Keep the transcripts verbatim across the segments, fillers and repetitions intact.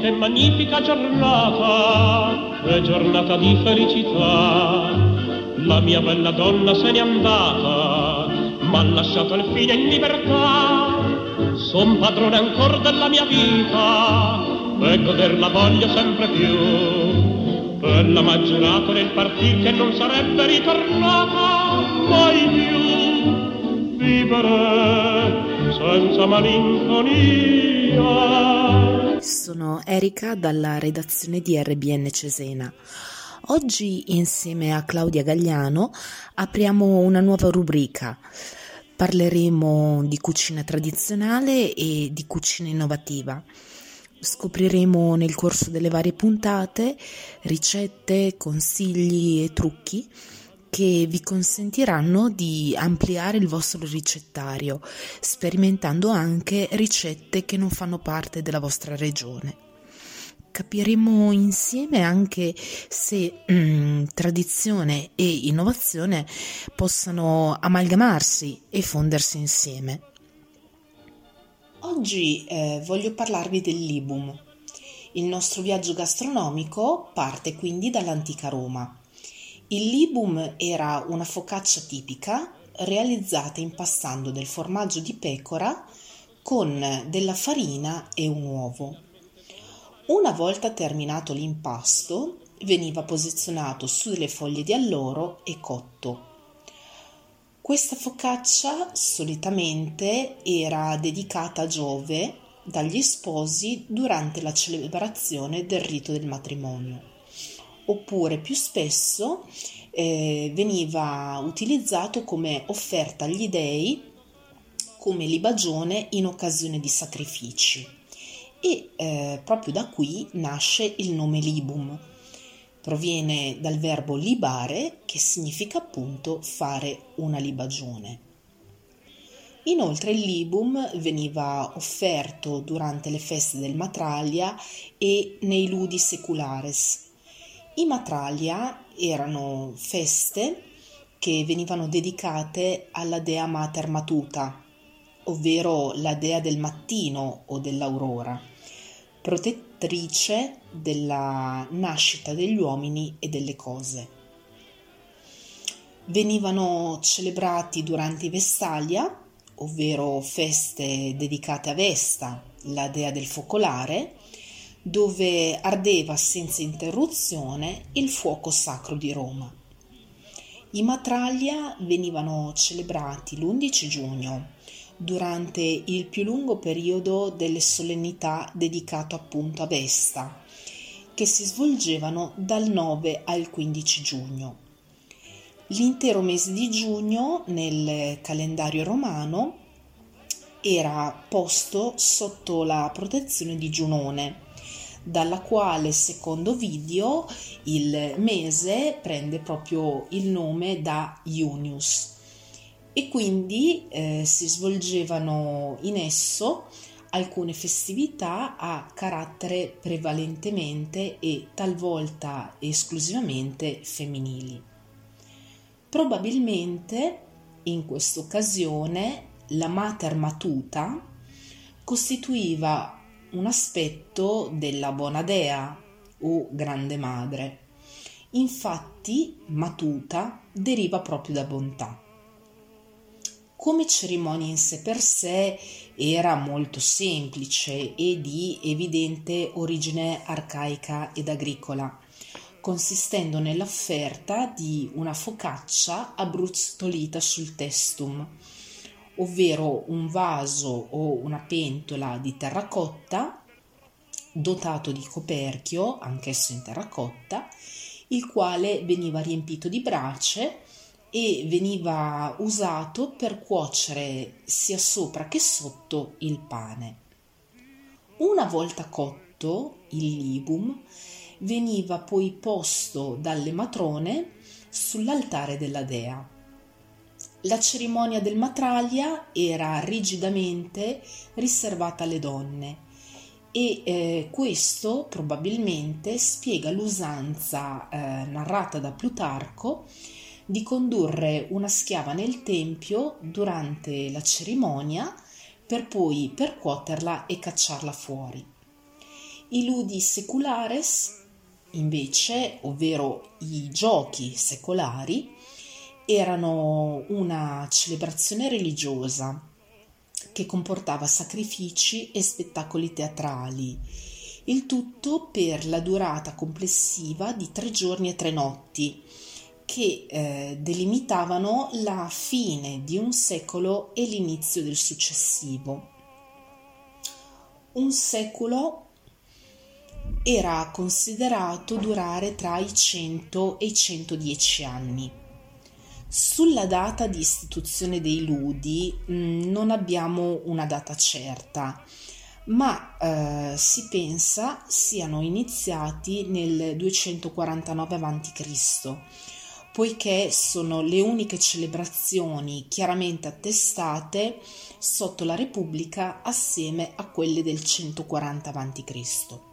che magnifica giornata, è giornata di felicità. La mia bella donna se n'è andata, m'ha lasciato il fine in libertà. Son padrone ancor della mia vita e goderla voglio sempre più. Ella m'ha giurato nel partir che non sarebbe ritornata mai più. Vivere senza malinconia. Sono Erika dalla redazione di R B N Cesena. Oggi insieme a Claudia Gagliano apriamo una nuova rubrica. Parleremo di cucina tradizionale e di cucina innovativa. Scopriremo nel corso delle varie puntate ricette, consigli e trucchi che vi consentiranno di ampliare il vostro ricettario, sperimentando anche ricette che non fanno parte della vostra regione. Capiremo insieme anche se mm, tradizione e innovazione possano amalgamarsi e fondersi insieme. Oggi eh, voglio parlarvi del libum. Il nostro viaggio gastronomico parte quindi dall'antica Roma. Il libum era una focaccia tipica realizzata impastando del formaggio di pecora con della farina e un uovo. Una volta terminato l'impasto, veniva posizionato su delle foglie di alloro e cotto. Questa focaccia solitamente era dedicata a Giove dagli sposi durante la celebrazione del rito del matrimonio, oppure più spesso eh, veniva utilizzato come offerta agli dei come libagione in occasione di sacrifici. E eh, proprio da qui nasce il nome libum. Proviene dal verbo libare, che significa appunto fare una libagione. Inoltre il libum veniva offerto durante le feste del Matralia e nei ludi seculares. I Matralia erano feste che venivano dedicate alla dea Mater Matuta, ovvero la dea del mattino o dell'aurora, protettrice della nascita degli uomini e delle cose. Venivano celebrati durante i Vestalia, ovvero feste dedicate a Vesta, la dea del focolare, dove ardeva senza interruzione il fuoco sacro di Roma. I Matraglia venivano celebrati l'undici giugno, durante il più lungo periodo delle solennità dedicato appunto a Vesta, che si svolgevano dal nove al quindici giugno. L'intero mese di giugno nel calendario romano era posto sotto la protezione di Giunone, dalla quale, secondo Ovidio, il mese prende proprio il nome da Iunius. E quindi eh, si svolgevano in esso alcune festività a carattere prevalentemente e talvolta esclusivamente femminili. Probabilmente in questa occasione la Mater Matuta costituiva un aspetto della buona dea o grande madre. Infatti Matuta deriva proprio da bontà. Come cerimonia in sé per sé era molto semplice e di evidente origine arcaica ed agricola, consistendo nell'offerta di una focaccia abbrustolita sul testum, ovvero un vaso o una pentola di terracotta dotato di coperchio, anch'esso in terracotta, il quale veniva riempito di brace e veniva usato per cuocere sia sopra che sotto il pane. Una volta cotto il libum, veniva poi posto dalle matrone sull'altare della dea. La cerimonia del Matraglia era rigidamente riservata alle donne e eh, questo probabilmente spiega l'usanza eh, narrata da Plutarco di condurre una schiava nel tempio durante la cerimonia per poi percuoterla e cacciarla fuori. I ludi seculares, invece, ovvero i giochi secolari, erano una celebrazione religiosa che comportava sacrifici e spettacoli teatrali, il tutto per la durata complessiva di tre giorni e tre notti, che eh, delimitavano la fine di un secolo e l'inizio del successivo. Un secolo era considerato durare tra i cento e i centodieci anni. Sulla data di istituzione dei ludi mh, non abbiamo una data certa, ma eh, si pensa siano iniziati nel duecentoquarantanove avanti Cristo, poiché sono le uniche celebrazioni chiaramente attestate sotto la Repubblica assieme a quelle del centoquaranta avanti Cristo.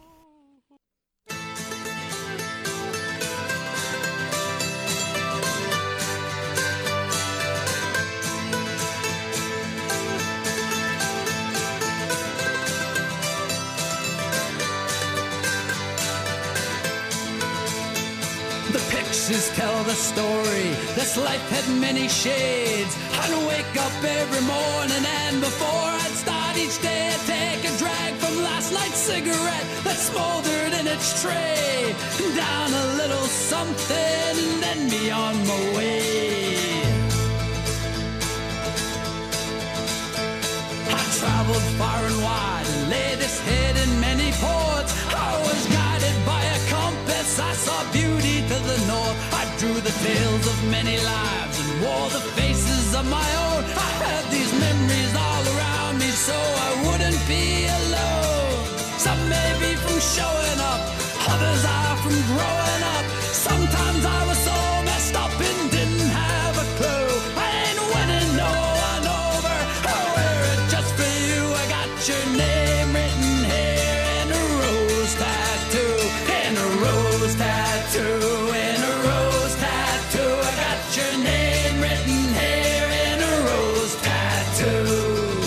Tell the story, this life had many shades. I'd wake up every morning and before I'd start each day I'd take a drag from last night's cigarette that smoldered in its tray. Down a little something and then be on my way. I traveled far and wide and laid this head in many ports. I was guided by a compass, I saw beauty to the north. I drew the tales of many lives and wore the faces of my own. I had these memories all around me so I wouldn't be alone. Some may be from showing up, others are from growing up. Sometimes I was so messed up and didn't have a clue. I ain't winning no one over, I wear it just for you. I got your name written here in a rose tattoo, in a rose tattoo, in a rose tattoo. I got your name written here in a rose tattoo.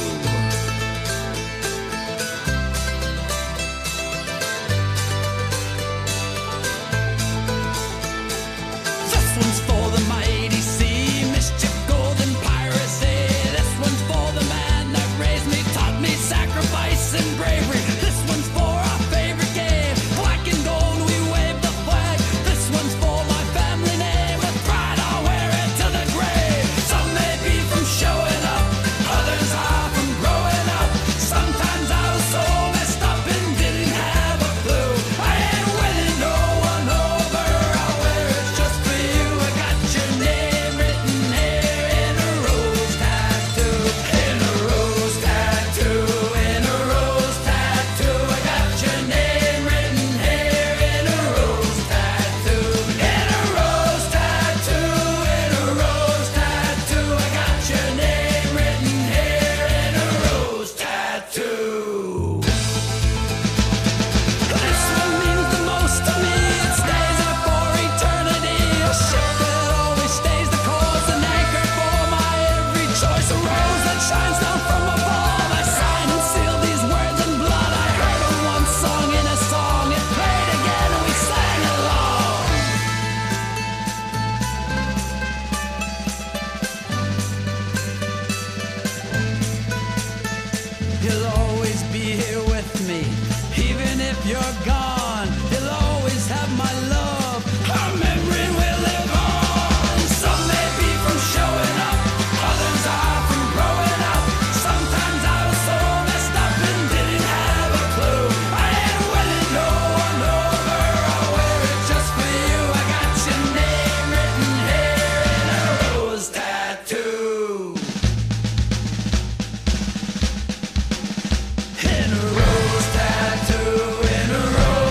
This one's for the mighty sea, mischief, golden piracy. This one's for the man that raised me, taught me sacrifice and bravery. This one's for our favorite game, black and gold, we wave the flag. This one's for my family name, with pride I'll wear it to the grave. Some may be from showing up, others are from growing up. Sometimes I was so messed up and didn't have a clue. I ain't winning no one over, I'll wear it just for you. I got your name written here in a rose tattoo, in a rose tattoo, in a rose tattoo. I got your name written here in a rose tattoo, in a rose tattoo, in a rose tattoo. I got your name written here in a rose tattoo. This one means the most to me, it stays there for eternity. A ship that always stays the course, an anchor for my every choice. A rose that shines down from above, I sign and seal these words in blood. I heard them one song in a song, it played again and we sang along. You'll always be here with me, even if you're gone. You'll always have my love, our memory will live on. Some may be from showing up, others are from growing up. Sometimes I was so messed up and didn't have a clue. I ain't winning no one over, I'll wear it just for you. I got your name written here in a rose tattoo, in a rose tattoo, in a rose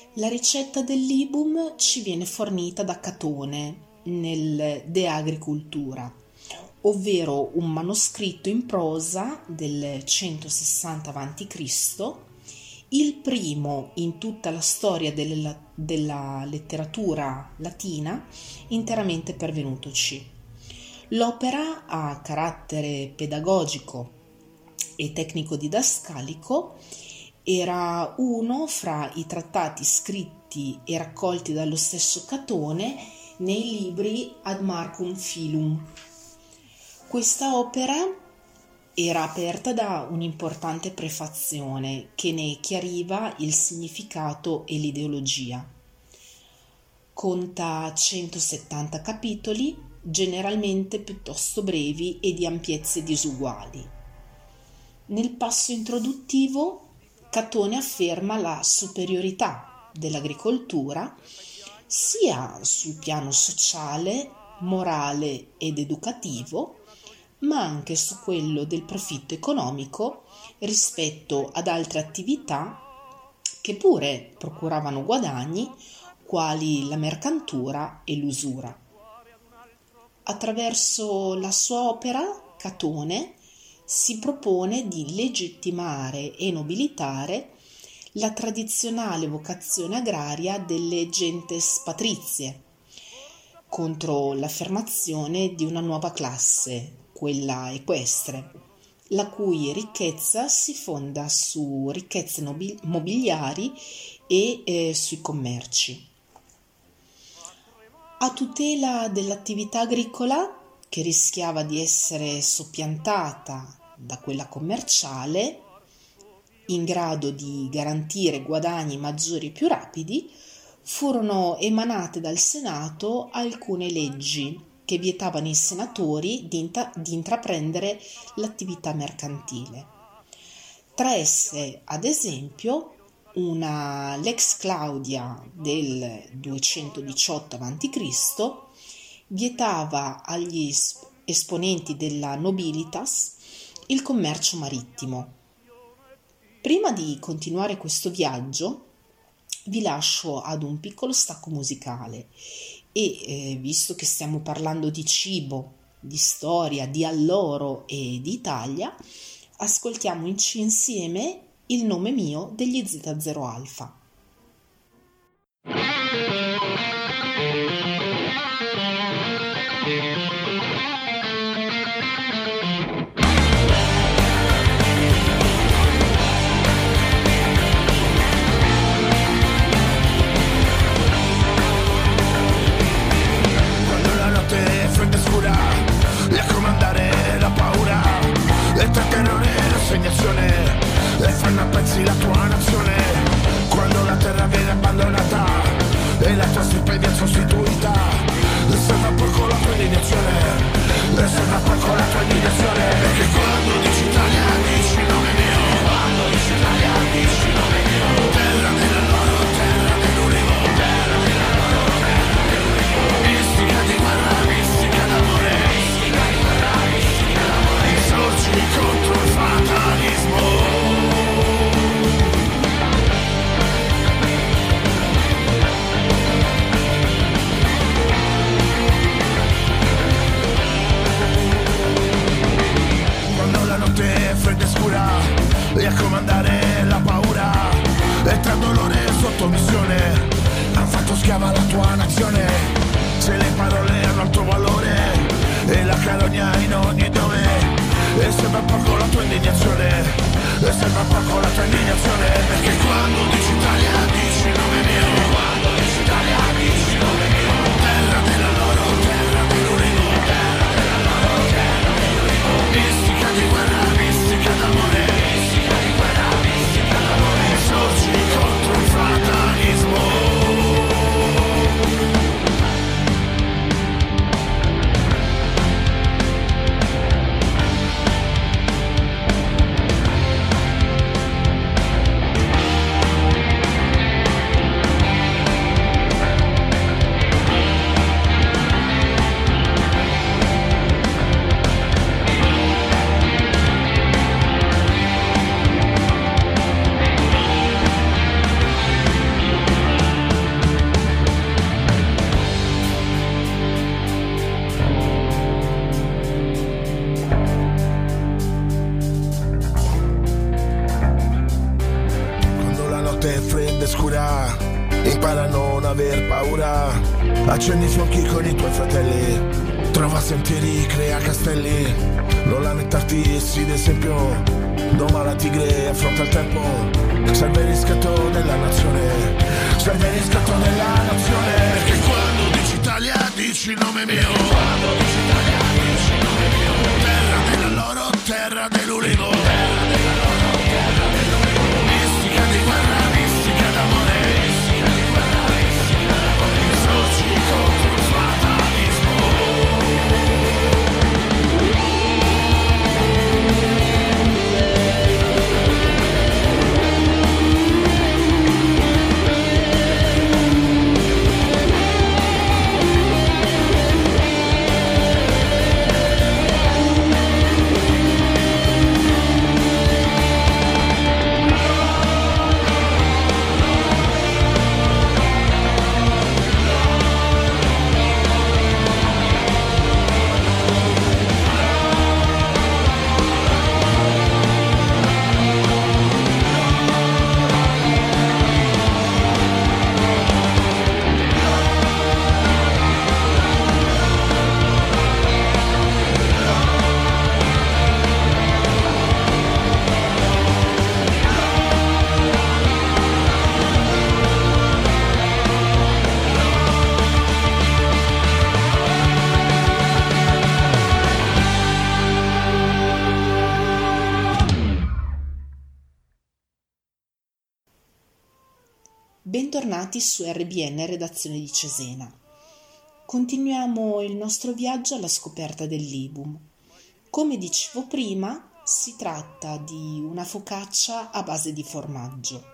La ricetta del libum ci viene fornita da Catone nel De Agricultura, ovvero un manoscritto in prosa del centosessanta avanti Cristo, il primo in tutta la storia della, della letteratura latina interamente pervenutoci. L'opera ha carattere pedagogico e tecnico-didascalico. Era uno fra i trattati scritti e raccolti dallo stesso Catone nei libri Ad Marcum Filum. Questa opera era aperta da un'importante prefazione che ne chiariva il significato e l'ideologia. Conta centosettanta capitoli, generalmente piuttosto brevi e di ampiezze disuguali. Nel passo introduttivo Catone afferma la superiorità dell'agricoltura sia sul piano sociale, morale ed educativo, ma anche su quello del profitto economico rispetto ad altre attività che pure procuravano guadagni, quali la mercantura e l'usura. Attraverso la sua opera, Catone si propone di legittimare e nobilitare la tradizionale vocazione agraria delle gentes patrizie, contro l'affermazione di una nuova classe, quella equestre, la cui ricchezza si fonda su ricchezze nobi- mobiliari e eh, sui commerci. A tutela dell'attività agricola, che rischiava di essere soppiantata da quella commerciale, in grado di garantire guadagni maggiori e più rapidi, furono emanate dal Senato alcune leggi che vietavano ai senatori di, inta- di intraprendere l'attività mercantile. Tra esse, ad esempio, una Lex Claudia del duecentodiciotto avanti Cristo vietava agli esponenti della nobilitas il commercio marittimo. Prima di continuare questo viaggio vi lascio ad un piccolo stacco musicale e eh, visto che stiamo parlando di cibo, di storia, di alloro e di Italia, ascoltiamoci insieme Il nome mio degli Z zero Alfa. E a comandare la paura e tra terrore e rassegnazione e fanno a pezzi la tua nazione quando la terra viene abbandonata e la tua stipendia è sostituita e serve a poco la tua indignazione e serve a poco la tua indignazione perché quando dici Italia dici nome mio quando dici Italia dici nome mio terra della loro terra dell'unico terra della loro terra dell'unico mistica di guerra mistica d'amore contro il fatalismo. Quando la notte è fredda e scura e a comandare la paura e tra dolore e sottomissione han fatto schiava la tua nazione. Se le parole hanno il tuo valore e la carogna in ogni dove e sembra poco la tua indignazione e sembra poco la tua indignazione perché quando dici Italia dici nome mio quando dici Italia dici nome mio terra della loro terra dell'unico terra della loro terra dell'unico mistica di guerra mistica d'amore mistica di guerra mistica d'amore sorgi contro il fatalismo. notte è fredda e scura, impara a non aver paura, accendi i fuochi con i tuoi fratelli, trova sentieri, crea castelli, non lamentarti, sii d'esempio, doma la tigre, affronta il tempo, serve il riscatto della nazione, serve il riscatto della nazione, perché quando dici Italia dici il nome mio, quando dici Italia dici il nome mio, terra della loro, terra dell'ulivo, terra della loro, terra dell'ulivo, mistica di guerra, mistica d'amore, mistica di guerra, mistica d'amore, sorgi contro lo sfatanismo. Bentornati su R B N, redazione di Cesena. Continuiamo il nostro viaggio alla scoperta del libum. Come dicevo prima, si tratta di una focaccia a base di formaggio.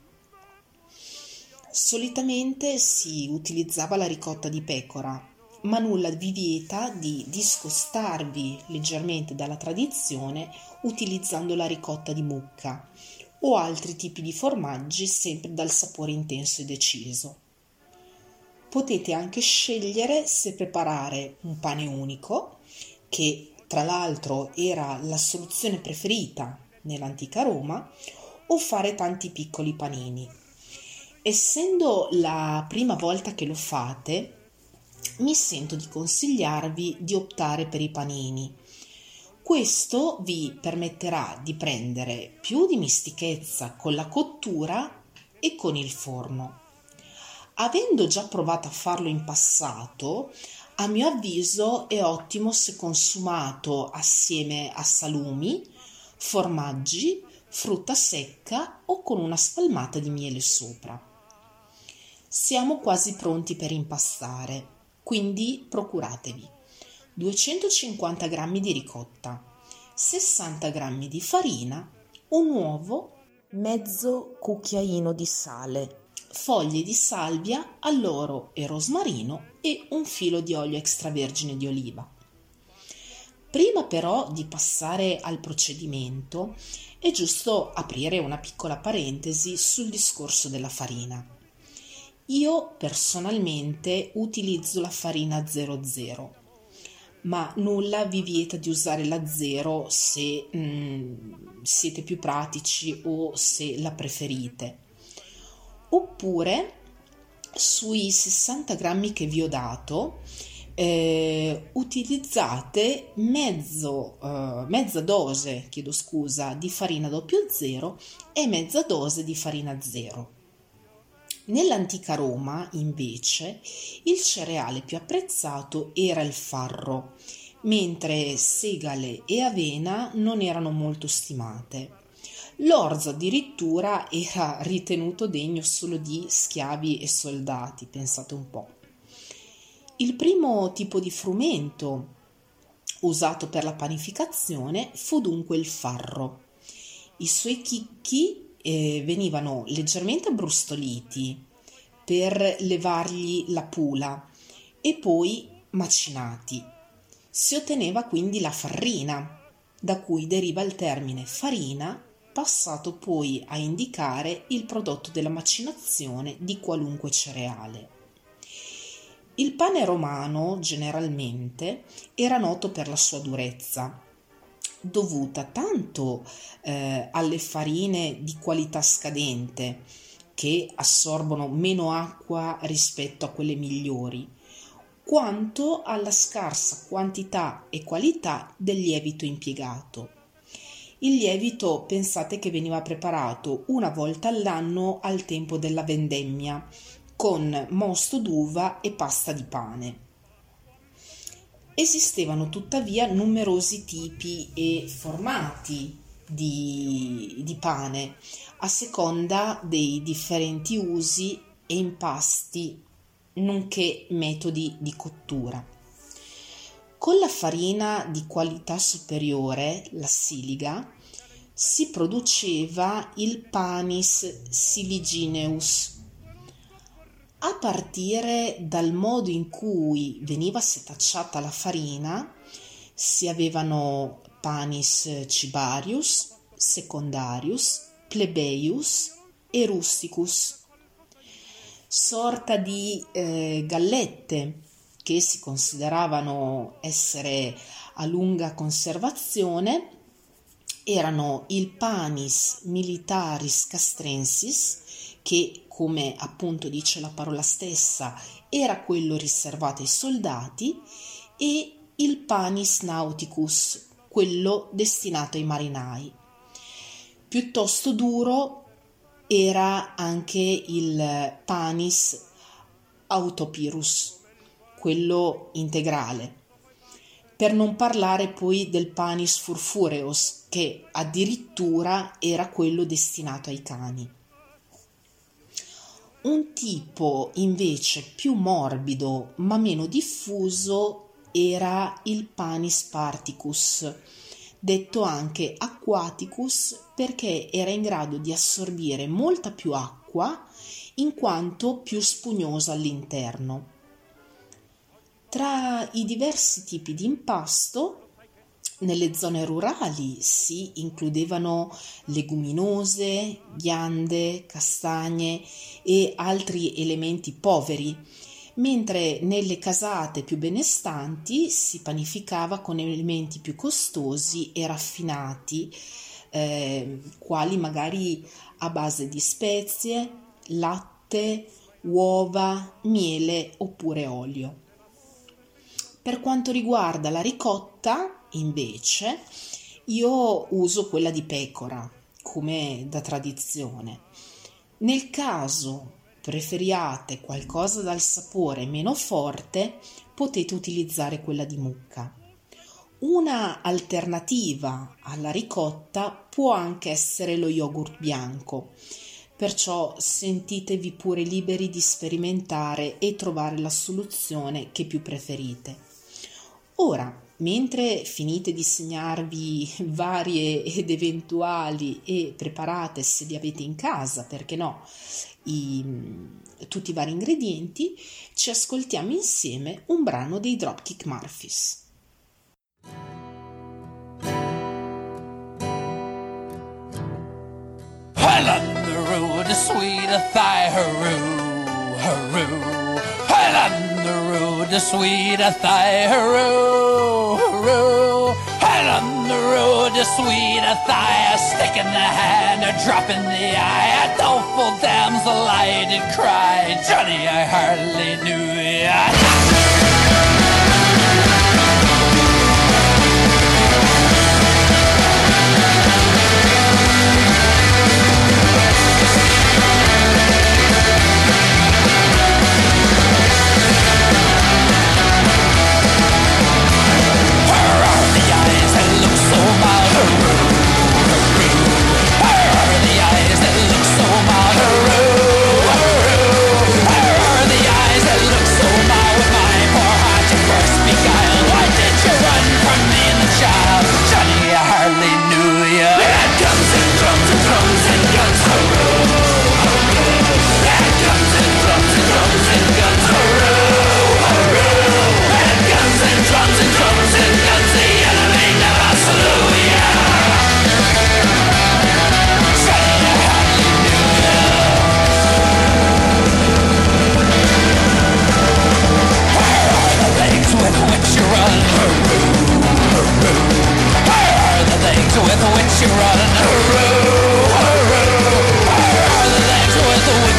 Solitamente si utilizzava la ricotta di pecora, ma nulla vi vieta di discostarvi leggermente dalla tradizione utilizzando la ricotta di mucca o altri tipi di formaggi sempre dal sapore intenso e deciso. Potete anche scegliere se preparare un pane unico, che tra l'altro era la soluzione preferita nell'antica Roma, o fare tanti piccoli panini. Essendo la prima volta che lo fate, mi sento di consigliarvi di optare per i panini. Questo vi permetterà di prendere più dimestichezza con la cottura e con il forno. Avendo già provato a farlo in passato, a mio avviso è ottimo se consumato assieme a salumi, formaggi, frutta secca o con una spalmata di miele sopra. Siamo quasi pronti per impastare, quindi procuratevi duecentocinquanta grammi di ricotta, sessanta grammi di farina, un uovo, mezzo cucchiaino di sale, foglie di salvia, alloro e rosmarino e un filo di olio extravergine di oliva. Prima però di passare al procedimento è giusto aprire una piccola parentesi sul discorso della farina. Io personalmente utilizzo la farina zero zero, ma nulla vi vieta di usare la zero se mm, siete più pratici o se la preferite. Oppure sui sessanta grammi che vi ho dato eh, utilizzate mezzo, eh, mezza dose, chiedo scusa, di farina doppio zero e mezza dose di farina zero. Nell'antica Roma, invece, il cereale più apprezzato era il farro, mentre segale e avena non erano molto stimate. L'orzo addirittura era ritenuto degno solo di schiavi e soldati, pensate un po'. Il primo tipo di frumento usato per la panificazione fu dunque il farro. I suoi chicchi eh, venivano leggermente abbrustoliti per levargli la pula e poi macinati. Si otteneva quindi la farrina, da cui deriva il termine farina, passato poi a indicare il prodotto della macinazione di qualunque cereale. Il pane romano generalmente era noto per la sua durezza, dovuta tanto eh, alle farine di qualità scadente, che assorbono meno acqua rispetto a quelle migliori, quanto alla scarsa quantità e qualità del lievito impiegato. Il lievito pensate che veniva preparato una volta all'anno al tempo della vendemmia, con mosto d'uva e pasta di pane. Esistevano tuttavia numerosi tipi e formati di, di pane, a seconda dei differenti usi e impasti, nonché metodi di cottura. Con la farina di qualità superiore, la siliga, si produceva il panis siligineus. A partire dal modo in cui veniva setacciata la farina, si avevano panis cibarius, secondarius, plebeius e rusticus, sorta di eh, gallette che si consideravano essere a lunga conservazione. Erano il panis militaris castrensis, che, come appunto dice la parola stessa, era quello riservato ai soldati, e il panis nauticus, quello destinato ai marinai. Piuttosto duro era anche il panis autopirus, quello integrale, per non parlare poi del panis furfureus, che addirittura era quello destinato ai cani. Un tipo invece più morbido ma meno diffuso era il panis particus, detto anche aquaticus perché era in grado di assorbire molta più acqua in quanto più spugnoso all'interno. Tra i diversi tipi di impasto, nelle zone rurali si includevano leguminose, ghiande, castagne e altri elementi poveri, mentre nelle casate più benestanti si panificava con elementi più costosi e raffinati, eh, quali magari a base di spezie, latte, uova, miele oppure olio. Per quanto riguarda la ricotta, invece, io uso quella di pecora, come da tradizione. Nel caso preferiate qualcosa dal sapore meno forte, potete utilizzare quella di mucca. Una alternativa alla ricotta può anche essere lo yogurt bianco, perciò sentitevi pure liberi di sperimentare e trovare la soluzione che più preferite. Ora, mentre finite di segnarvi varie ed eventuali e preparate, se li avete in casa, perché no, i, tutti i vari ingredienti, ci ascoltiamo insieme un brano dei Dropkick Murphys. Well, on the road to sweet a thigh, hooroo, hooroo. Well, on the road to sweet a thigh, hooroo, hooroo. Well, on the road to sweet a thigh, a stick in the hand, a drop in the eye, a doleful damsel I did cry. Johnny, I hardly knew ya. With which you run, hooroo, hooroo. Are the legs with which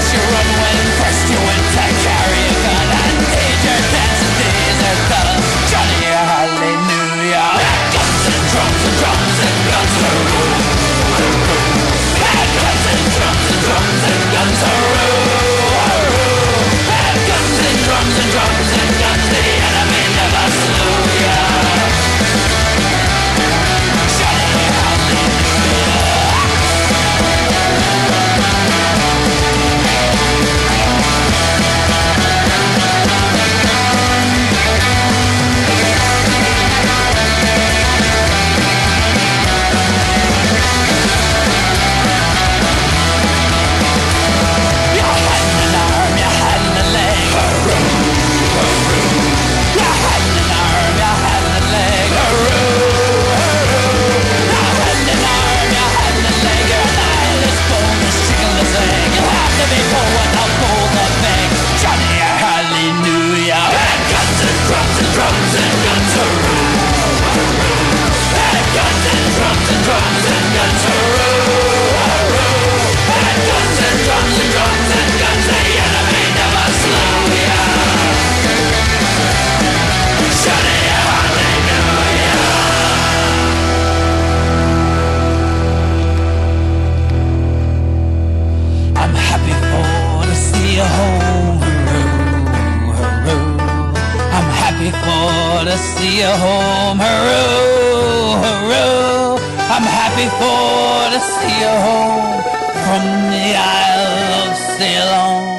see you home. Hurrah, hurrah, I'm happy for to see you home from the Isle of Ceylon.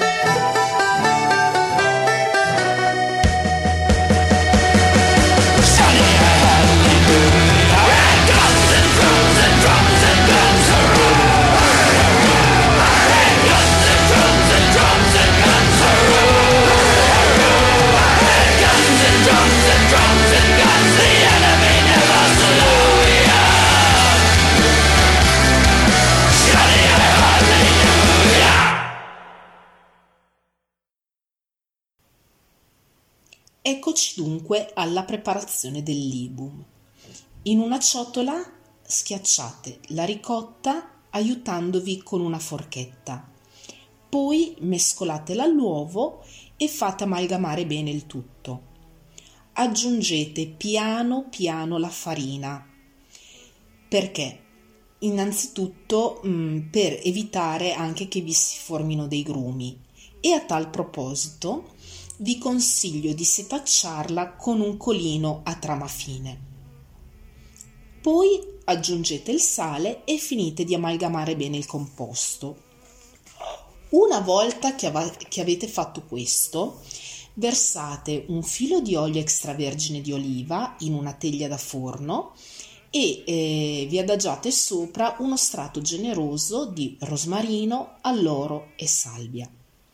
Eccoci dunque alla preparazione del libum. In una ciotola schiacciate la ricotta aiutandovi con una forchetta. Poi mescolatela all'uovo e fate amalgamare bene il tutto. Aggiungete piano piano la farina. Perché? Innanzitutto mh, per evitare anche che vi si formino dei grumi, e a tal proposito vi consiglio di setacciarla con un colino a trama fine. Poi aggiungete il sale e finite di amalgamare bene il composto. Una volta che, av- che avete fatto questo, versate un filo di olio extravergine di oliva in una teglia da forno e eh, vi adagiate sopra uno strato generoso di rosmarino, alloro e salvia.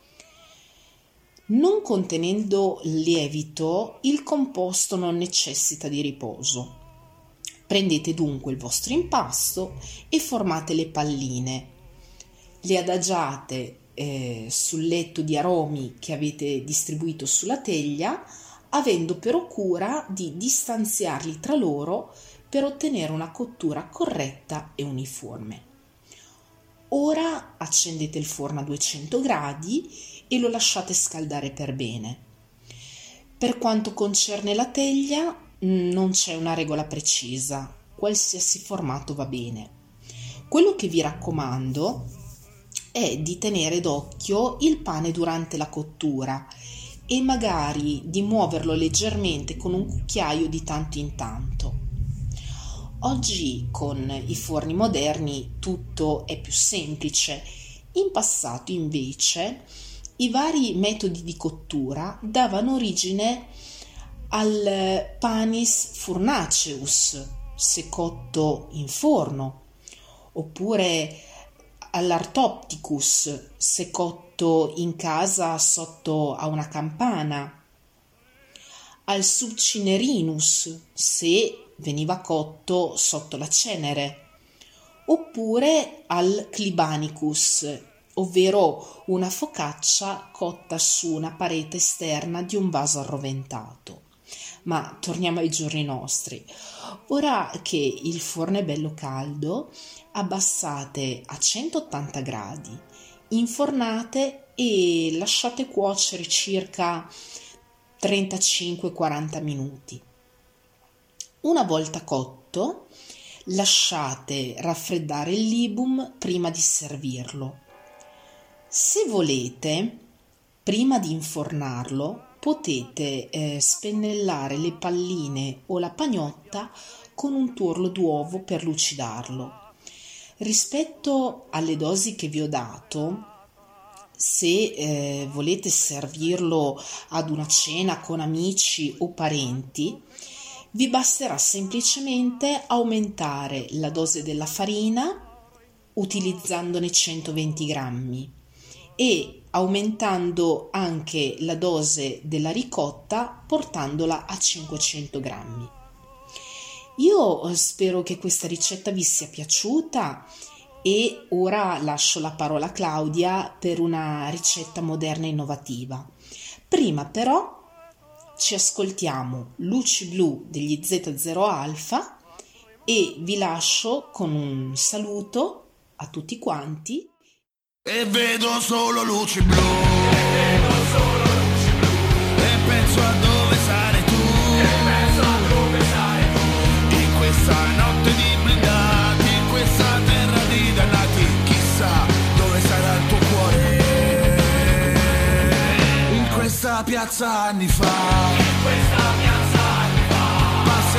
Non contenendo lievito, il composto non necessita di riposo. Prendete dunque il vostro impasto e formate le palline. Le adagiate eh, sul letto di aromi che avete distribuito sulla teglia, avendo però cura di distanziarli tra loro per ottenere una cottura corretta e uniforme. Ora accendete il forno a duecento gradi e lo lasciate scaldare per bene. Per quanto concerne la teglia, non c'è una regola precisa, qualsiasi formato va bene. Quello che vi raccomando è di tenere d'occhio il pane durante la cottura e magari di muoverlo leggermente con un cucchiaio di tanto in tanto. Oggi con i forni moderni tutto è più semplice. In passato invece i vari metodi di cottura davano origine al panis furnaceus, se cotto in forno, oppure all'artopticus, se cotto in casa sotto a una campana, al subcinerinus, se veniva cotto sotto la cenere, oppure al clibanicus, ovvero una focaccia cotta su una parete esterna di un vaso arroventato. Ma torniamo ai giorni nostri. Ora che il forno è bello caldo, abbassate a centottanta gradi, infornate e lasciate cuocere circa trentacinque quaranta minuti. Una volta cotto, lasciate raffreddare il libum prima di servirlo. Se volete, prima di infornarlo, potete eh, spennellare le palline o la pagnotta con un tuorlo d'uovo per lucidarlo. Rispetto alle dosi che vi ho dato, se eh, volete servirlo ad una cena con amici o parenti, vi basterà semplicemente aumentare la dose della farina utilizzandone centoventi grammi e aumentando anche la dose della ricotta portandola a cinquecento grammi. Io spero che questa ricetta vi sia piaciuta e ora lascio la parola a Claudia per una ricetta moderna e innovativa. Prima però ci ascoltiamo Luci Blu degli Z zero Alpha e vi lascio con un saluto a tutti quanti. E vedo solo luci blu, e vedo solo luci blu, e penso a dove sarai tu, e penso a dove sarai tu, in questa notte di blindati, in questa terra di dannati, chissà dove sarà il tuo cuore, in questa piazza anni fa, in questa piazza anni fa,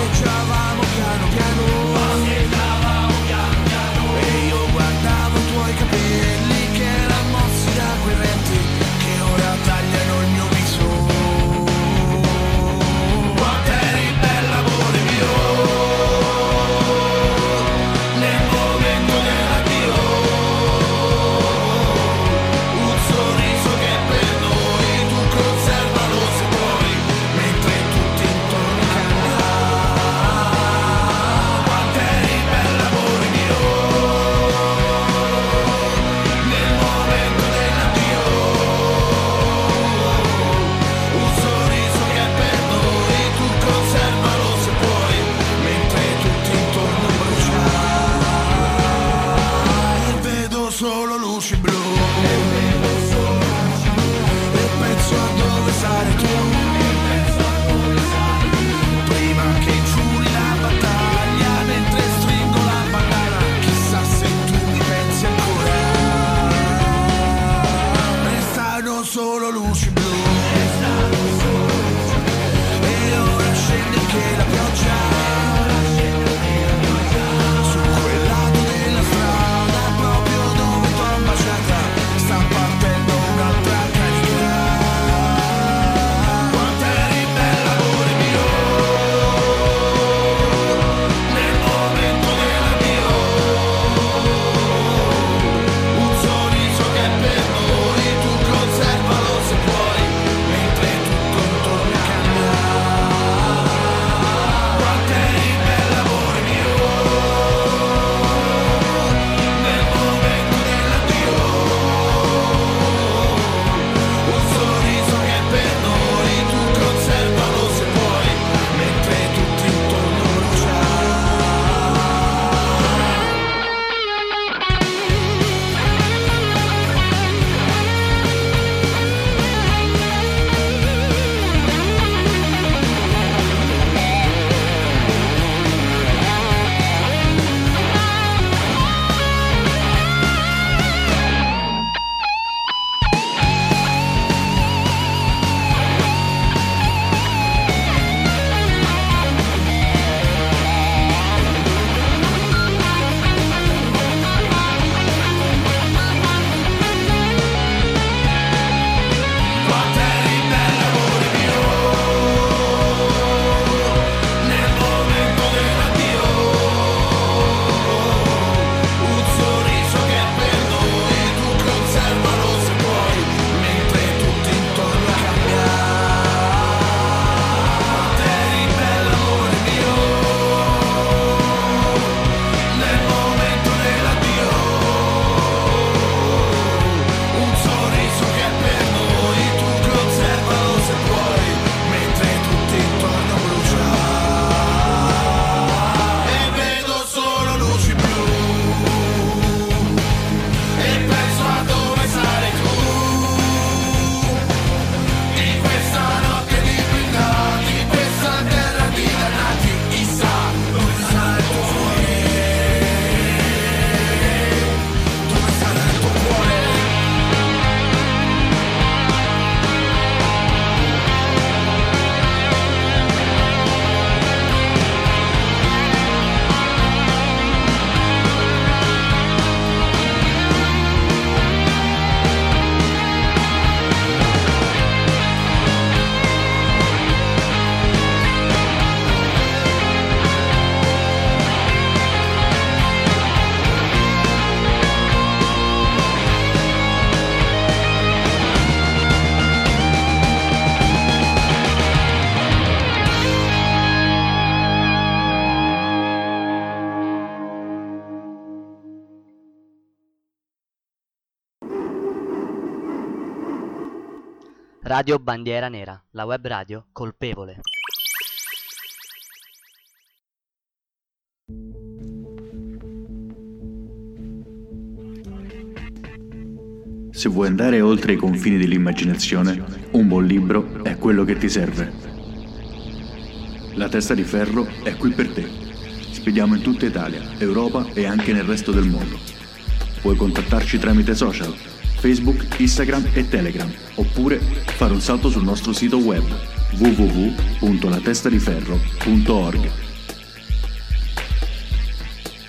passeggiavamo piano piano, passeggiavamo piano piano, e io guardavo i tuoi capelli che erano mossi da quei venti che ora tagliano il mio viso. Quanto eri bella, amore mio, nel momento dell'addio, un sorriso che per noi tu conservalo se vuoi, mentre tutti intorno cambiano. Quanto eri bella, amore mio, nel momento dell'addio, un sorriso che per noi tu conservalo se vuoi, mentre tutti intorno bruciano. E vedo solo luci blu, e penso a dove sarai tu, prima che giuri la battaglia, mentre stringo la bandana, chissà se tu mi pensi ancora. Restano solo luci blu, e ora scende anche la pioggia su quel lato della strada, proprio dove t'ho baciata, sta partendo un'altra carica. Quanto eri bella, amore mio, nel momento dell'addio, un sorriso che per noi tu conservalo se puoi, mentre tutto intorno cambia. Quanto eri bella, amore mio, nel momento dell'addio, un sorriso che per noi tu conservalo se puoi, mentre tutto intorno brucia. Quanto eri bella, amore mio, nel momento dell'addio, un sorriso che per noi tu conservalo se puoi, mentre tutto intorno cambia. Quanto eri bella, amore mio, nel momento dell'addio, un sorriso che per noi tu conservalo se puoi, mentre tutti intorno brucia. E vedo solo luci blu, e penso a dove sarai tu, in questa notte di blindati, in questa terra di dannati, chissà dove sarà il tuo cuore, dove sarà il tuo cuore. Radio Bandiera Nera, la web radio colpevole. Se vuoi andare oltre i confini dell'immaginazione, un buon libro è quello che ti serve. La Testa di Ferro è qui per te. Spediamo in tutta Italia, Europa e anche nel resto del mondo. Puoi contattarci tramite social, Facebook, Instagram e Telegram, oppure fare un salto sul nostro sito web w w w punto la testa di ferro punto org.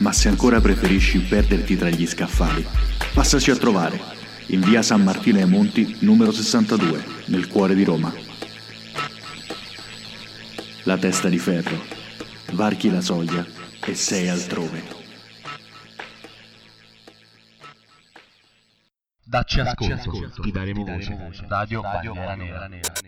Ma se ancora preferisci perderti tra gli scaffali, passaci a trovare in via San Martino ai Monti numero sessantadue, nel cuore di Roma. La testa di ferro, varchi la soglia e sei altrove. Dacci ascolto, ti daremo voce. Radio Bandiera Nera.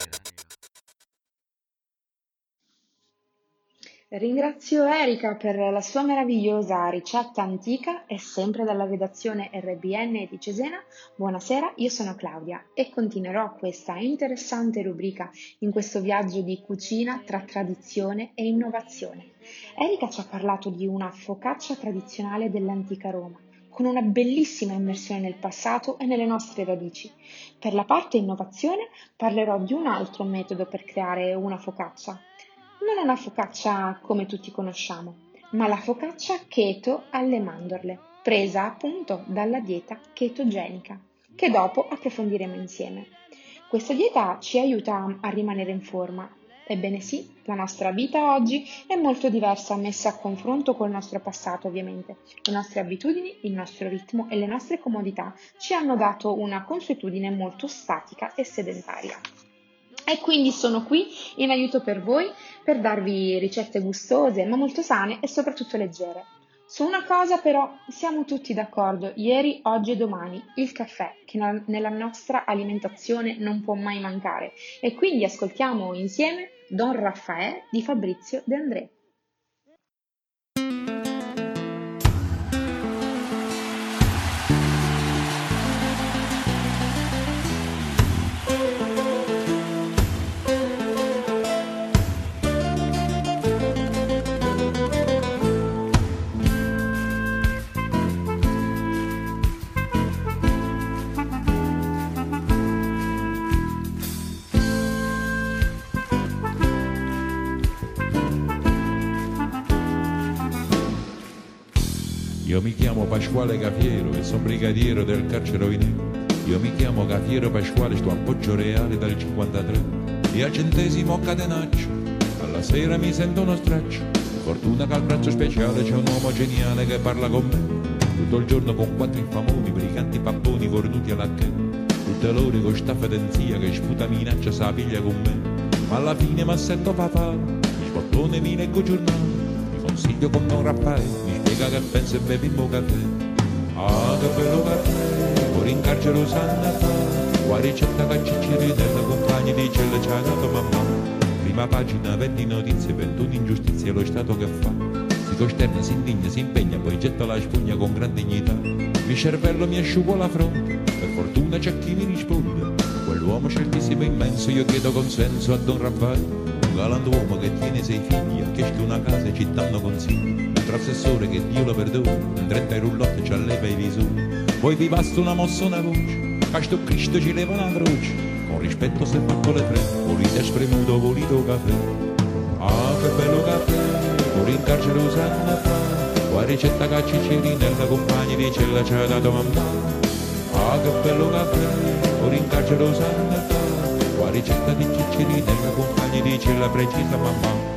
Ringrazio Erika per la sua meravigliosa ricetta antica e sempre dalla redazione R B N di Cesena. Buonasera, io sono Claudia e continuerò questa interessante rubrica in questo viaggio di cucina tra tradizione e innovazione. Erika ci ha parlato di una focaccia tradizionale dell'antica Roma, con una bellissima immersione nel passato e nelle nostre radici. Per la parte innovazione parlerò di un altro metodo per creare una focaccia. Non una focaccia come tutti conosciamo, ma la focaccia keto alle mandorle, presa appunto dalla dieta chetogenica, che dopo approfondiremo insieme. Questa dieta ci aiuta a rimanere in forma. Ebbene sì, la nostra vita oggi è molto diversa, messa a confronto col nostro passato ovviamente. Le nostre abitudini, il nostro ritmo e le nostre comodità ci hanno dato una consuetudine molto statica e sedentaria. E quindi sono qui in aiuto per voi, per darvi ricette gustose, ma molto sane e soprattutto leggere. Su una cosa però siamo tutti d'accordo, ieri, oggi e domani, il caffè, che nella nostra alimentazione non può mai mancare. E quindi ascoltiamo insieme Don Raffaè di Fabrizio De André. Io mi chiamo Pasquale Cafiero e sono brigadiero del carcere Oinero. Io mi chiamo Cafiero Pasquale, sto a Poggio Reale dal cinquantatré. E al centesimo catenaccio, alla sera mi sento uno straccio. Fortuna che al braccio speciale c'è un uomo geniale che parla con me. Tutto il giorno con quattro infamoni, briganti papponi cornuti alla che. Tutte l'ore con sta fedenzia che sputa minaccia sa piglia con me. Ma alla fine m'assetto papà, mi spottone mi leggo giornale. Consiglio con Don Raffaele, mi spiega che pensa e bevimmo caffè. Ah, che bello caffè, fuori in carcere usanna fa. Qua ricetta che Ciccirinella, compagni di cella ci ha dato mamma. Prima pagina, venti notizie, ventuno ingiustizie, lo Stato che fa. Si costerna, si indigna, si impegna, poi getta la spugna con gran dignità. Il cervello mi asciugo la fronte, per fortuna c'è chi mi risponde. Quell'uomo certissimo e immenso, io chiedo consenso a Don Raffaele. Galantuomo che tiene sei figli, ha chiesto una casa e ci danno consigli. Un assessore che Dio lo perdona, un trenta roulotte ci alleva i visori. Poi vi basta una mossa, una voce, che sto Cristo ci leva una croce. Con rispetto se fatto le tre, volite spremuto, volito caffè. Ah, che bello caffè, fuori in carcere usanna fa. Qua ricetta che Ciccirinella, compagni di cella ci ha dato mamma. Ah, che bello caffè, fuori in carcere usanna fa. Qua ricetta di Ciccirinella, compagni di cella precisa mamma.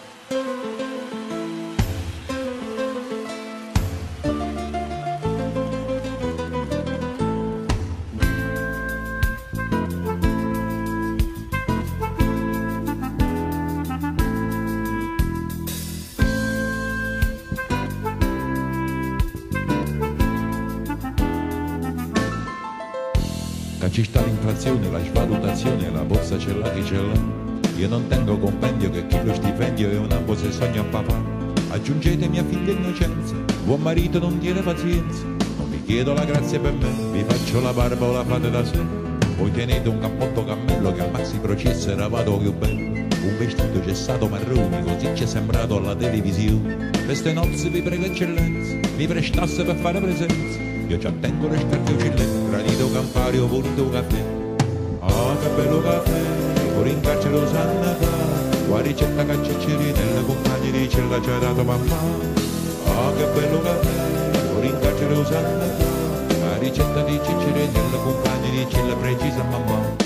Ci sta l'inflazione, la svalutazione, la borsa ce l'ha chi ce l'ha. Io non tengo compendio che chi lo stipendio è un ambo se sogno a papà. Aggiungete mia figlia innocenza, buon marito non tiene pazienza. Non vi chiedo la grazia per me, vi faccio la barba o la fate da sé. Poi tenete un cappotto cammello che al maxi processo era vado più bello. Un vestito gessato marrone, così ci è sembrato alla televisione. Queste nozze vi prego eccellenza, mi prestasse per fare presenza. Io ci attengo le stacche uccille, granito campario, voluto caffè. Ah, che bello caffè, fuori in carcere usanna fa. Qua ricetta che Ciccirinella, compagni di cella ci ha dato mamma. Ah, che bello caffè, fuori in carcere usanna fa. La ricetta di Ciccirinella, compagni di cella precisa mamma.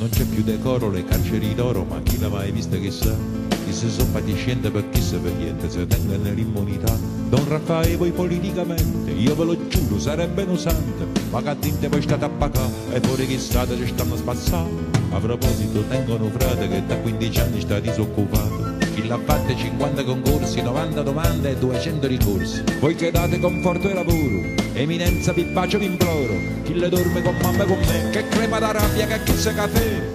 non c'è più decoro, le carceri d'oro, ma chi l'ha mai vista chissà? Chi se sono fatiscente per chi se per niente, se tengono l'immunità. Don Raffaele voi politicamente, io ve lo giuro, sarebbe usante, ma che dinte poi state a pagare, e fuori che strada ci stanno spazzando. A proposito, tengono un frate che da quindici anni sta disoccupato. Chi l'ha fatte cinquanta concorsi, novanta domande e duecento ricorsi. Voi che date conforto e lavoro, eminenza vi bacio vi imploro. Chi le dorme con mamma e con me, che crema da rabbia, che chi se caffè.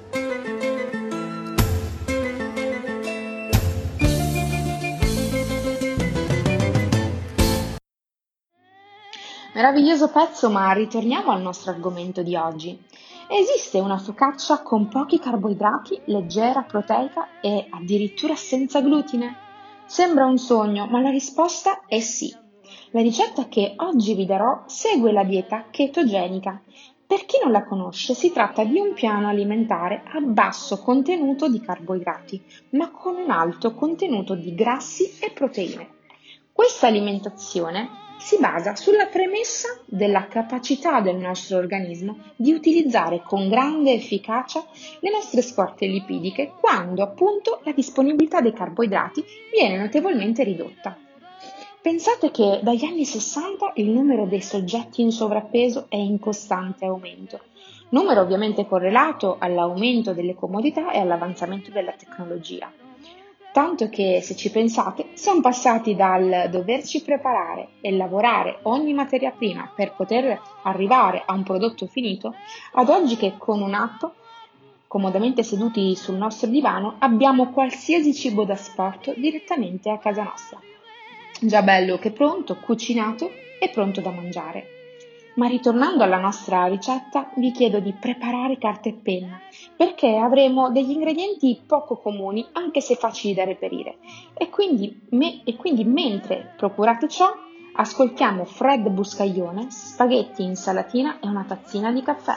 Meraviglioso pezzo, ma ritorniamo al nostro argomento di oggi. Esiste una focaccia con pochi carboidrati, leggera, proteica e addirittura senza glutine? Sembra un sogno, ma la risposta è sì. La ricetta che oggi vi darò segue la dieta chetogenica. Per chi non la conosce, si tratta di un piano alimentare a basso contenuto di carboidrati, ma con un alto contenuto di grassi e proteine. Questa alimentazione si basa sulla premessa della capacità del nostro organismo di utilizzare con grande efficacia le nostre scorte lipidiche quando appunto la disponibilità dei carboidrati viene notevolmente ridotta. Pensate che dagli anni sessanta il numero dei soggetti in sovrappeso è in costante aumento, numero ovviamente correlato all'aumento delle comodità e all'avanzamento della tecnologia. Tanto che, se ci pensate, siamo passati dal doverci preparare e lavorare ogni materia prima per poter arrivare a un prodotto finito, ad oggi che con un'app, comodamente seduti sul nostro divano, abbiamo qualsiasi cibo da sport direttamente a casa nostra. Già bello che pronto, cucinato e pronto da mangiare. Ma ritornando alla nostra ricetta, vi chiedo di preparare carta e penna, perché avremo degli ingredienti poco comuni, anche se facili da reperire. E quindi, me, e quindi mentre procurate ciò, ascoltiamo Fred Buscaglione, spaghetti, insalatina e una tazzina di caffè.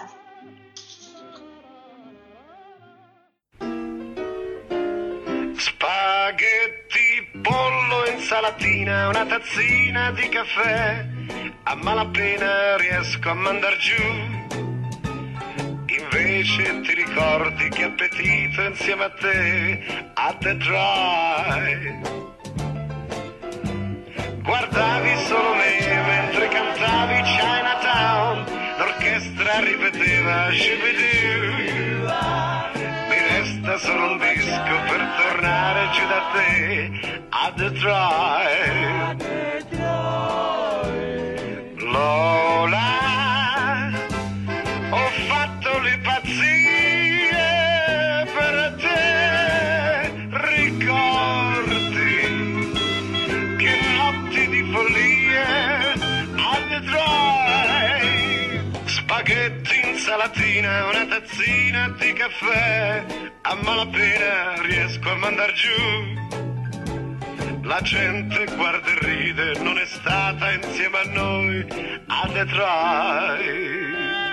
Spaghetti, pollo, insalatina, una tazzina di caffè. A malapena riesco a mandar giù. Invece ti ricordi che appetito insieme a te a Detroit. Guardavi solo me mentre cantavi Chinatown, l'orchestra ripeteva Shibidoo. Mi resta solo un disco per tornare giù da te a Detroit. Lola, ho fatto le pazzie per te, ricordi che notti di follie a Detroit. Spaghetti, insalatina, una tazzina di caffè, a malapena riesco a mandar giù. La gente guarda e ride, non è stata insieme a noi a Detroit.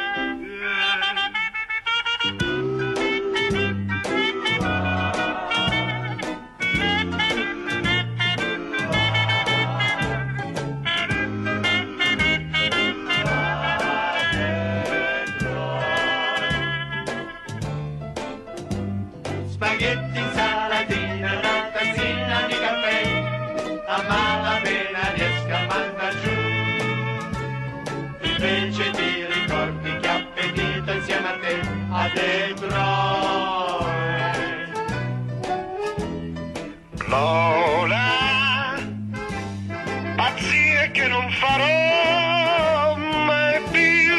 Spaghetti, insalatina, una tazzina di caffè, a malapena riesco a mandar giù. Invece ti ricordi che appetito insieme a te a Detroit. Lola, pazzie che non farò mai più,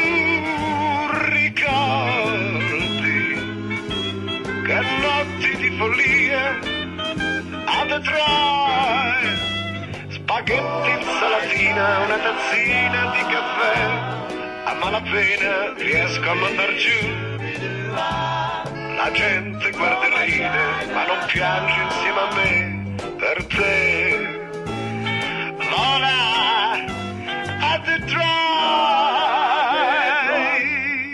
ricordi che notti di follia a Detroit. Spaghetti, insalatina, una tazzina di caffè, a malapena riesco a mandar giù. La gente guarda e ride, ma non piange insieme a me per te. Lola, a Detroit.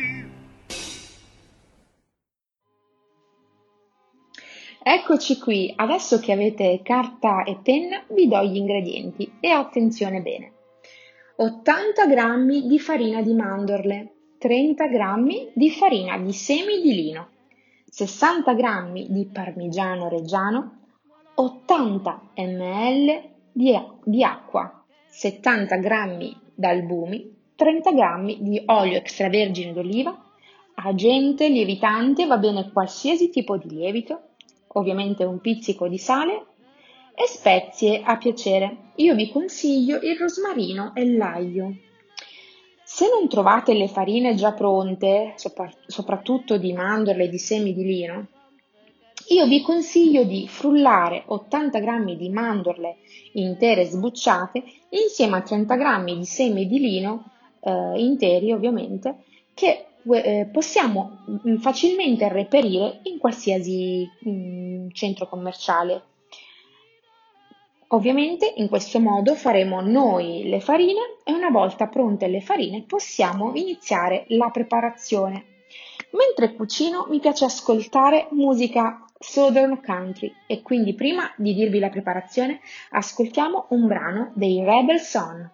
Eccoci qui, adesso che avete carta e penna vi do gli ingredienti e attenzione bene. ottanta grammi di farina di mandorle, trenta grammi di farina di semi di lino, sessanta grammi di parmigiano reggiano, ottanta millilitri di, di acqua, settanta grammi d'albumi, trenta grammi di olio extravergine d'oliva, agente lievitante, va bene qualsiasi tipo di lievito, ovviamente un pizzico di sale e spezie a piacere. Io vi consiglio il rosmarino e l'aglio. Se non trovate le farine già pronte, soprattutto di mandorle e di semi di lino, io vi consiglio di frullare ottanta grammi di mandorle intere sbucciate insieme a trenta grammi di semi di lino eh, interi, ovviamente, che eh, possiamo facilmente reperire in qualsiasi mh, centro commerciale. Ovviamente in questo modo faremo noi le farine e una volta pronte le farine possiamo iniziare la preparazione. Mentre cucino mi piace ascoltare musica Southern Country e quindi prima di dirvi la preparazione ascoltiamo un brano dei Rebel Son.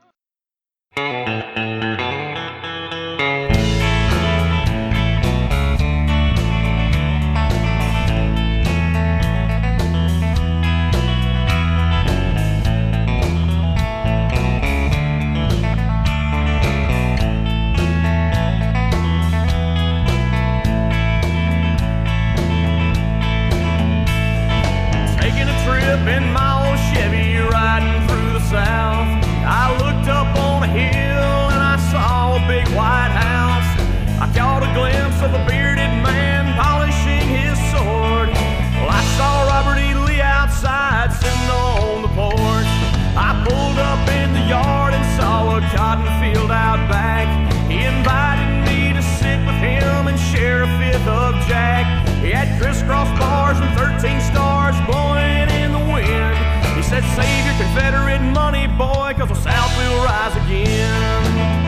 In my old Chevy riding through the South, I looked up on a hill and I saw a big white house. I caught a glimpse of a bearded man polishing his sword. Well, I saw Robert E. Lee outside sitting on the porch. I pulled up in the yard and saw a cotton field out back. He invited me to sit with him and share a fifth of Jack. He had crisscross bars and thirteen stars blowing in the wind. He said, save your Confederate money, boy, 'cause the South will rise again.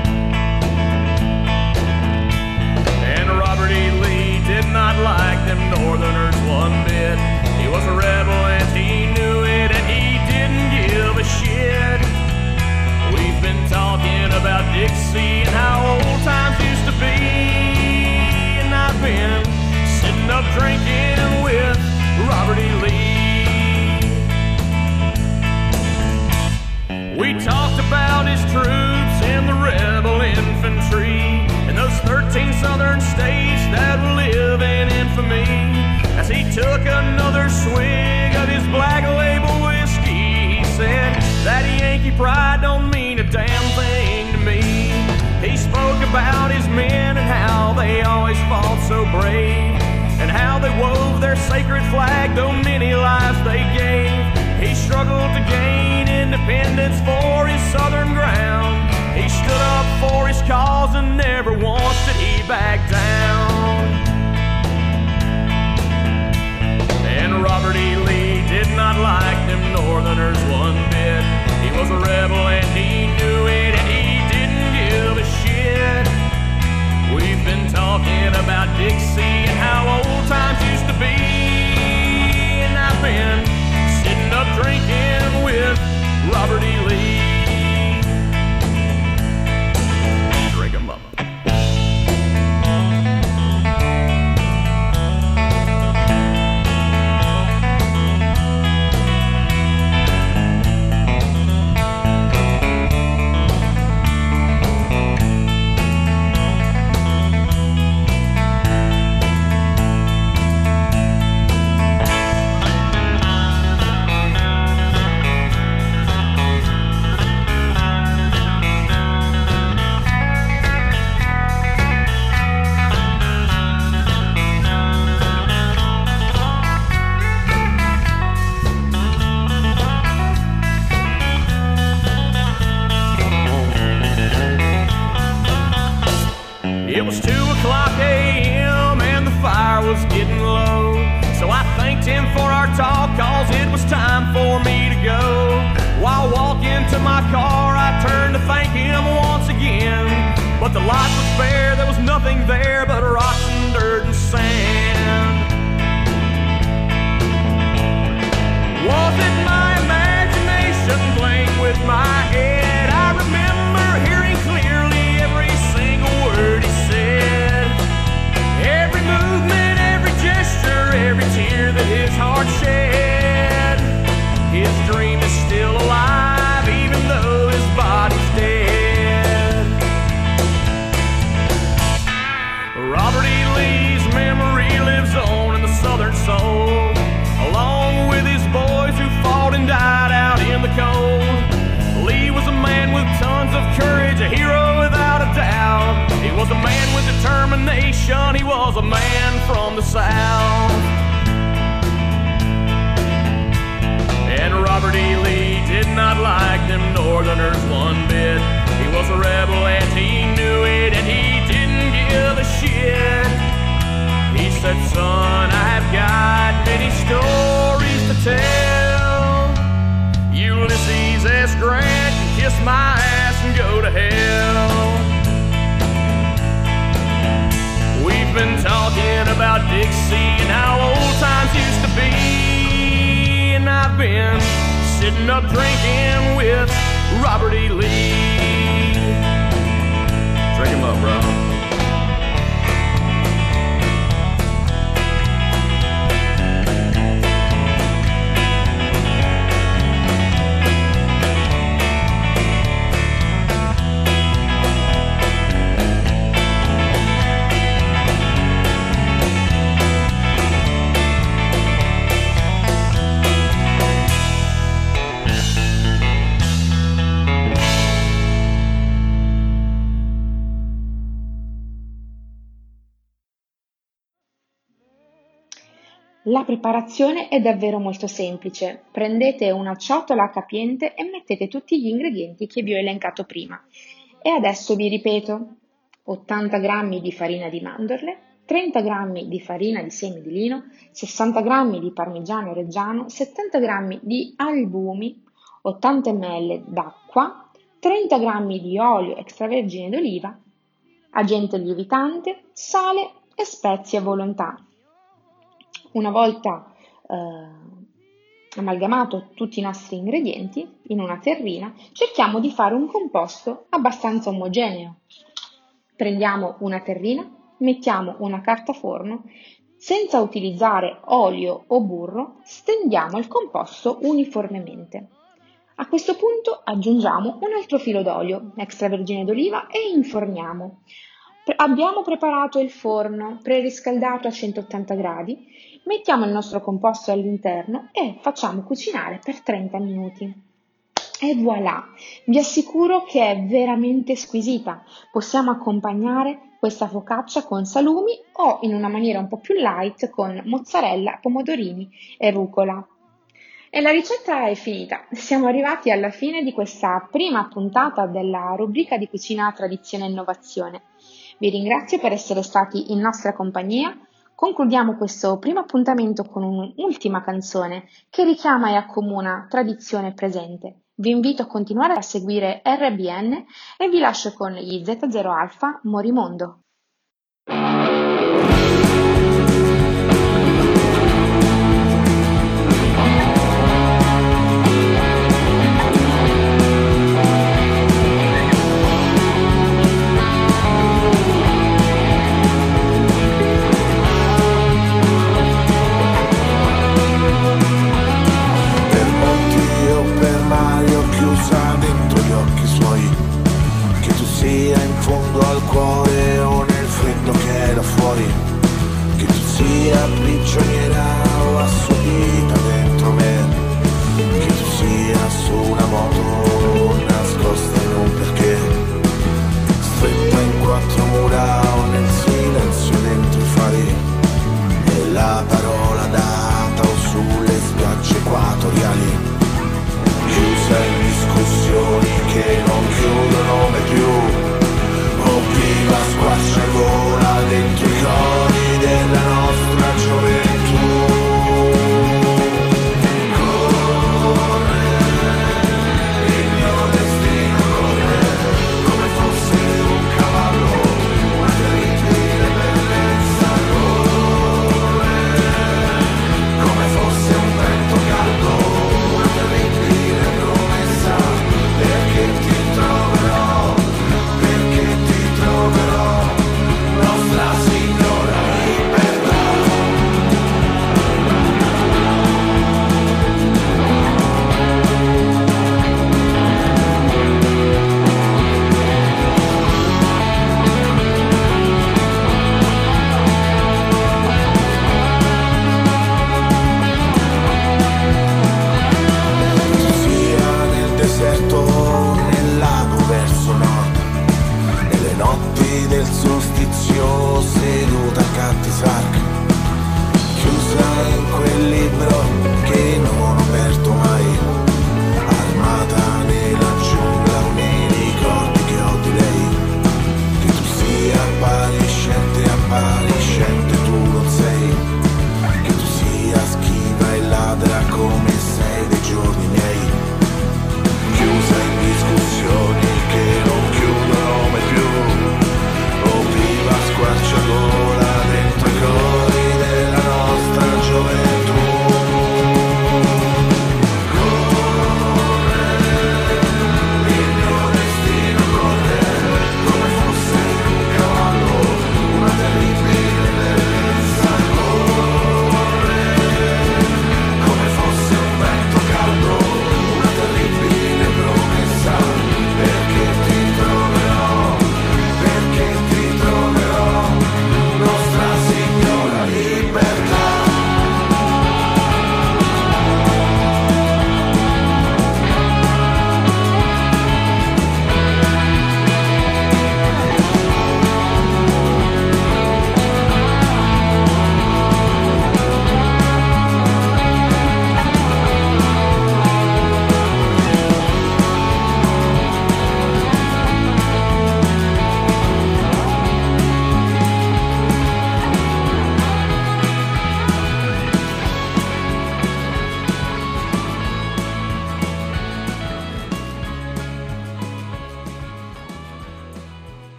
And Robert E. Lee did not like them Northerners one bit. He was a rebel and he knew it, and he didn't give a shit. We've been talking about Dixie and how old times used to be, and I've been sitting up drinking with Robert E. Lee. We talked about his troops in the rebel infantry and those thirteen southern states that were living in infamy. As he took another swig of his Black Label whiskey, he said that Yankee pride don't mean a damn thing to me. He spoke about his men and how they always fought so brave, and how they wove their sacred flag, though many lives they gave. He struggled to gain independence for his southern ground. He stood up for his cause and never once did he back down. And Robert E. Lee did not like them Northerners one bit. He was a rebel and he knew it, and he didn't give a shit. We've been talking about Dixie and how old times used to be, and I've been sitting up drinking with Robert E. Lee. Drink 'em up. It was two o'clock a m and the fire was getting low, so I thanked him for our talk, 'cause it was time for me to go. While walking to my car, I turned to thank him once again, but the lot was bare, there was nothing there but rocks and dirt and sand. Was it my imagination playing with my head? I remember hearing clearly every single word determination. He was a man from the South. And Robert E. Lee did not like them Northerners one bit. He was a rebel and he knew it, and he didn't give a shit. He said, son, I've got many stories to tell. Ulysses S. Grant can kiss my ass and go to hell. We've been talking about Dixie and how old times used to be, and I've been sitting up drinking with Robert E. Lee. Drink him up, bro. La preparazione è davvero molto semplice. Prendete una ciotola capiente e mettete tutti gli ingredienti che vi ho elencato prima. E adesso vi ripeto: ottanta grammi di farina di mandorle, trenta grammi di farina di semi di lino, sessanta grammi di parmigiano reggiano, settanta grammi di albumi, ottanta millilitri d'acqua, trenta grammi di olio extravergine d'oliva, agente lievitante, sale e spezie a volontà. Una volta eh, amalgamato tutti i nostri ingredienti in una terrina, cerchiamo di fare un composto abbastanza omogeneo. Prendiamo una terrina, mettiamo una carta forno, senza utilizzare olio o burro, stendiamo il composto uniformemente. A questo punto aggiungiamo un altro filo d'olio extravergine d'oliva e inforniamo. Abbiamo preparato il forno preriscaldato a centottanta gradi, mettiamo il nostro composto all'interno e facciamo cucinare per trenta minuti. E voilà! Vi assicuro che è veramente squisita. Possiamo accompagnare questa focaccia con salumi o, in una maniera un po' più light, con mozzarella, pomodorini e rucola. E la ricetta è finita. Siamo arrivati alla fine di questa prima puntata della rubrica di cucina, tradizione e innovazione. Vi ringrazio per essere stati in nostra compagnia. Concludiamo questo primo appuntamento con un'ultima canzone che richiama e accomuna tradizione e presente. Vi invito a continuare a seguire R B N e vi lascio con gli Z zero Alpha Morimondo. Sia in fondo al cuore o nel freddo che è da fuori, che tu sia prigioniera